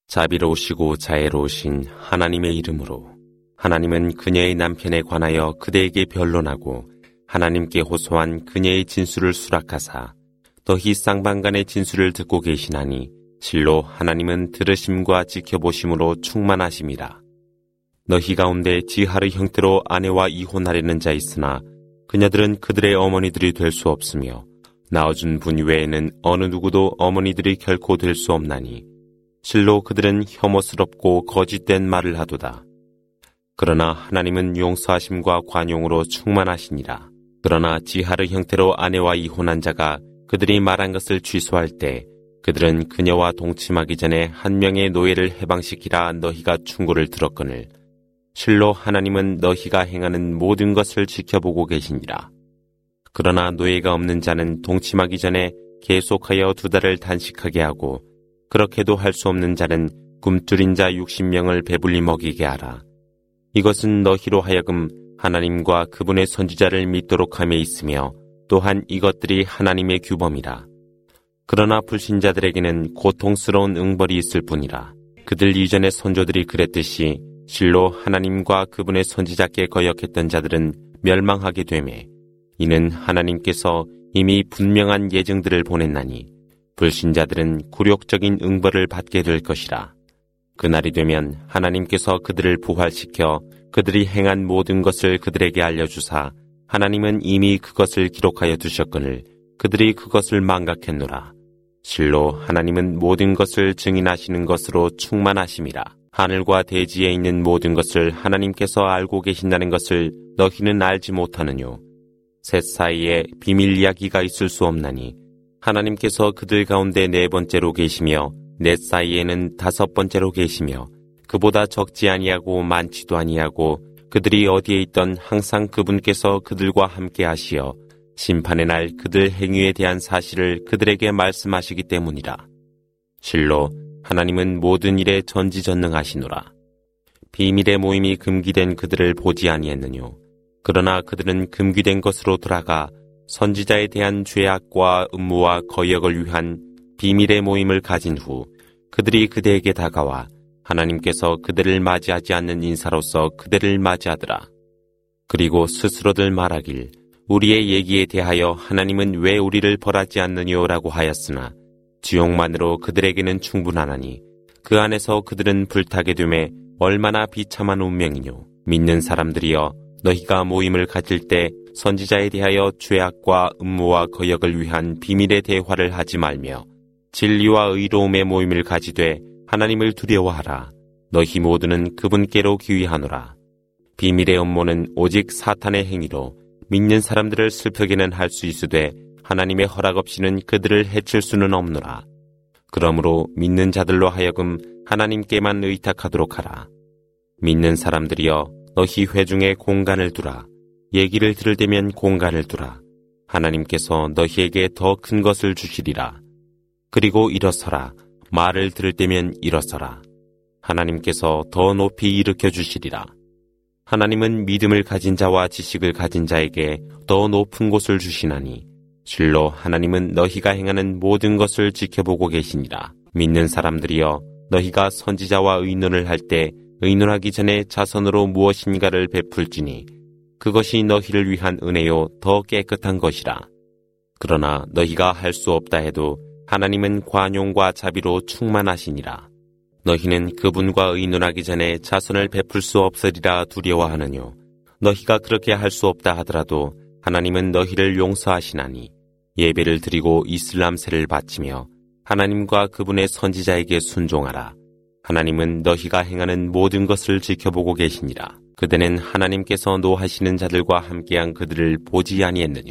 자비로우시고 자애로우신 하나님의 이름으로. 하나님은 그녀의 남편에 관하여 그대에게 변론하고 하나님께 호소한 그녀의 진술을 수락하사 너희 쌍방간의 진술을 듣고 계시나니 실로 하나님은 들으심과 지켜보심으로 충만하심이라. 너희 가운데 지하르 형태로 아내와 이혼하려는 자 있으나 그녀들은 그들의 어머니들이 될 수 없으며 낳아준 분 외에는 어느 누구도 어머니들이 결코 될 수 없나니 실로 그들은 혐오스럽고 거짓된 말을 하도다. 그러나 하나님은 용서하심과 관용으로 충만하시니라. 그러나 지하르 형태로 아내와 이혼한 자가 그들이 말한 것을 취소할 때 그들은 그녀와 동침하기 전에 한 명의 노예를 해방시키라 너희가 충고를 들었거늘 실로 하나님은 너희가 행하는 모든 것을 지켜보고 계시니라. 그러나 노예가 없는 자는 동침하기 전에 계속하여 2달을 단식하게 하고 그렇게도 할 수 없는 자는 굶주린 자 60명을 배불리 먹이게 하라. 이것은 너희로 하여금 하나님과 그분의 선지자를 믿도록 함에 있으며 또한 이것들이 하나님의 규범이라. 그러나 불신자들에게는 고통스러운 응벌이 있을 뿐이라. 그들 이전의 선조들이 그랬듯이 실로 하나님과 그분의 선지자께 거역했던 자들은 멸망하게 되매 이는 하나님께서 이미 분명한 예증들을 보냈나니 불신자들은 굴욕적인 응벌을 받게 될 것이라. 그날이 되면 하나님께서 그들을 부활시켜 그들이 행한 모든 것을 그들에게 알려주사 하나님은 이미 그것을 기록하여 두셨거늘 그들이 그것을 망각했노라. 실로 하나님은 모든 것을 증인하시는 것으로 충만하심이라. 하늘과 대지에 있는 모든 것을 하나님께서 알고 계신다는 것을 너희는 알지 못하느뇨. 셋 사이에 비밀 이야기가 있을 수 없나니 하나님께서 그들 가운데 4번째로 계시며 넷 사이에는 5번째로 계시며 그보다 적지 아니하고 많지도 아니하고 그들이 어디에 있던 항상 그분께서 그들과 함께 하시어 심판의 날 그들 행위에 대한 사실을 그들에게 말씀하시기 때문이라. 실로 하나님은 모든 일에 전지전능하시노라. 비밀의 모임이 금기된 그들을 보지 아니했느뇨. 그러나 그들은 금기된 것으로 돌아가 선지자에 대한 죄악과 음모와 거역을 위한 비밀의 모임을 가진 후 그들이 그대에게 다가와 하나님께서 그들을 맞이하지 않는 인사로서 그들을 맞이하더라. 그리고 스스로들 말하길 우리의 얘기에 대하여 하나님은 왜 우리를 벌하지 않느냐라고 하였으나 지옥만으로 그들에게는 충분하나니 그 안에서 그들은 불타게 되매 얼마나 비참한 운명이뇨. 믿는 사람들이여 너희가 모임을 가질 때 선지자에 대하여 죄악과 음모와 거역을 위한 비밀의 대화를 하지 말며 진리와 의로움의 모임을 가지되 하나님을 두려워하라. 너희 모두는 그분께로 귀의하노라. 비밀의 음모는 오직 사탄의 행위로 믿는 사람들을 슬프게는 할 수 있으되 하나님의 허락 없이는 그들을 해칠 수는 없노라. 그러므로 믿는 자들로 하여금 하나님께만 의탁하도록 하라. 믿는 사람들이여 너희 회중에 공간을 두라. 얘기를 들을 때면 공간을 두라. 하나님께서 너희에게 더 큰 것을 주시리라. 그리고 일어서라. 말을 들을 때면 일어서라. 하나님께서 더 높이 일으켜 주시리라. 하나님은 믿음을 가진 자와 지식을 가진 자에게 더 높은 곳을 주시나니 실로 하나님은 너희가 행하는 모든 것을 지켜보고 계시니라. 믿는 사람들이여 너희가 선지자와 의논을 할 때 의논하기 전에 자선으로 무엇인가를 베풀지니 그것이 너희를 위한 은혜요 더 깨끗한 것이라. 그러나 너희가 할 수 없다 해도 하나님은 관용과 자비로 충만하시니라. 너희는 그분과 의논하기 전에 자선을 베풀 수 없으리라 두려워하느뇨. 너희가 그렇게 할 수 없다 하더라도 하나님은 너희를 용서하시나니 예배를 드리고 이슬람세를 바치며 하나님과 그분의 선지자에게 순종하라. 하나님은 너희가 행하는 모든 것을 지켜보고 계시니라. 그대는 하나님께서 노하시는 자들과 함께한 그들을 보지 아니했느뇨.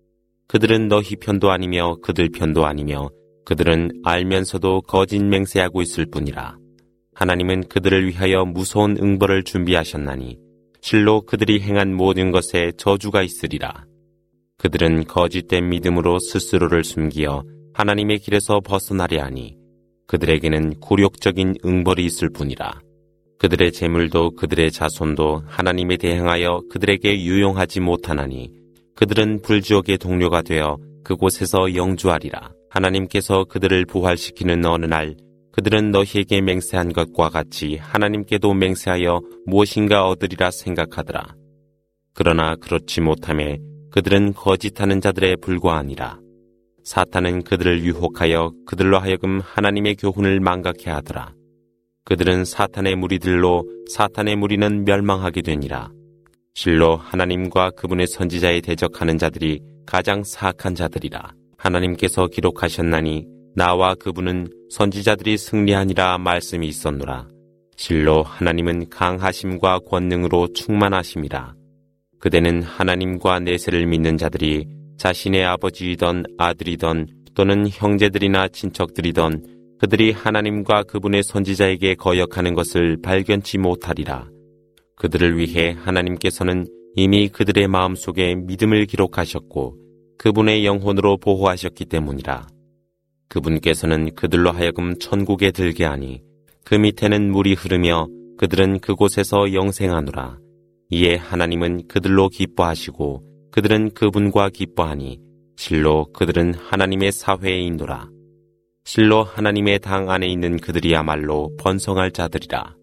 그들은 너희 편도 아니며 그들 편도 아니며 그들은 알면서도 거짓 맹세하고 있을 뿐이라. 하나님은 그들을 위하여 무서운 응벌을 준비하셨나니 실로 그들이 행한 모든 것에 저주가 있으리라. 그들은 거짓된 믿음으로 스스로를 숨기어 하나님의 길에서 벗어나려 하니 그들에게는 굴욕적인 응벌이 있을 뿐이라. 그들의 재물도 그들의 자손도 하나님에 대항하여 그들에게 유용하지 못하나니 그들은 불지옥의 동료가 되어 그곳에서 영주하리라. 하나님께서 그들을 부활시키는 어느 날 그들은 너희에게 맹세한 것과 같이 하나님께도 맹세하여 무엇인가 얻으리라 생각하더라. 그러나 그렇지 못하매 그들은 거짓하는 자들에 불과하니라. 사탄은 그들을 유혹하여 그들로 하여금 하나님의 교훈을 망각해 하더라. 그들은 사탄의 무리들로 사탄의 무리는 멸망하게 되니라. 실로 하나님과 그분의 선지자에 대적하는 자들이 가장 사악한 자들이라. 하나님께서 기록하셨나니 나와 그분은 선지자들이 승리하니라 말씀이 있었노라. 실로 하나님은 강하심과 권능으로 충만하심이라. 그대는 하나님과 내세를 믿는 자들이 자신의 아버지이던 아들이던 또는 형제들이나 친척들이던 그들이 하나님과 그분의 선지자에게 거역하는 것을 발견치 못하리라. 그들을 위해 하나님께서는 이미 그들의 마음속에 믿음을 기록하셨고 그분의 영혼으로 보호하셨기 때문이라. 그분께서는 그들로 하여금 천국에 들게 하니 그 밑에는 물이 흐르며 그들은 그곳에서 영생하노라. 이에 하나님은 그들로 기뻐하시고 그들은 그분과 기뻐하니 실로 그들은 하나님의 사회에 있노라. 실로 하나님의 당 안에 있는 그들이야말로 번성할 자들이라.